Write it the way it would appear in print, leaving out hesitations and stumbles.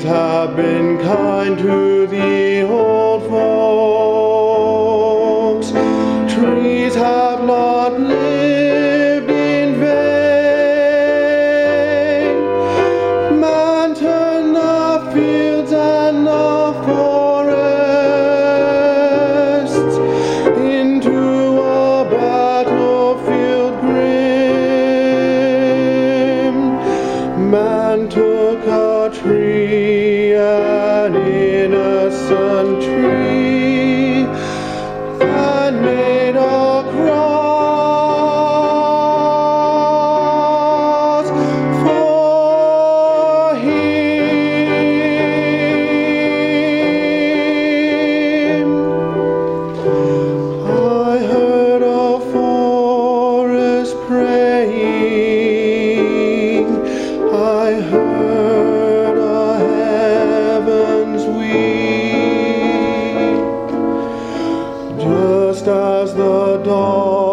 have been kind to the old folks. Trees have not lived in vain. Man turned the fields and the forests into a battlefield grim. Man took a tree, an innocent tree, and made a cross for him. I heard a forest praying, I heard a heavens weep, just as the dawn